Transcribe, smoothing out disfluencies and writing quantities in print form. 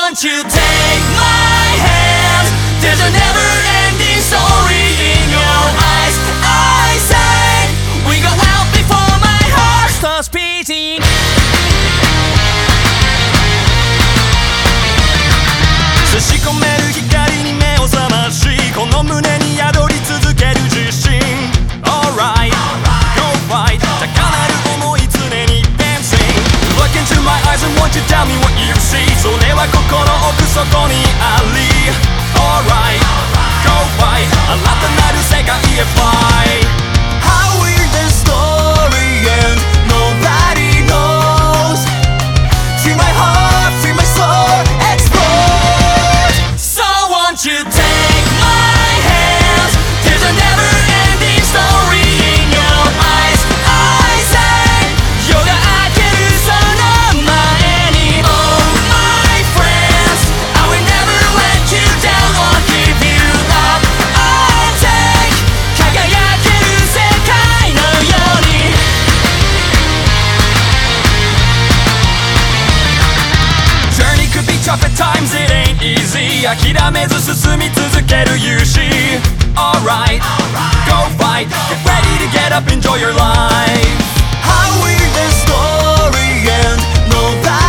won't you take my hand? There's a never-ending story in your eyes. I say we go out before my heart starts beating. 差し込める光に目を覚まし、この胸に宿り続ける自信。 Alright, go fight 高鳴る想い常に dancing. Look into my eyes and won't you tell me what you see? それは心奥底にあり。 Alright, go fight 新たなる世界へ fly. How will the story end? Nobody knows. Feel my heart, feel my soul explode. So won't you take my hand? There's a never-ending story in your eyes. I say 夜が明けるその前に Oh my friends, I will never let you down or give you up. I'll take 輝ける世界のように Journey could be tough at times, it ain't easy. 諦めず進み続ける勇士。 Alright, go fight. Get ready to get up, enjoy your life. How will the story end? Nobody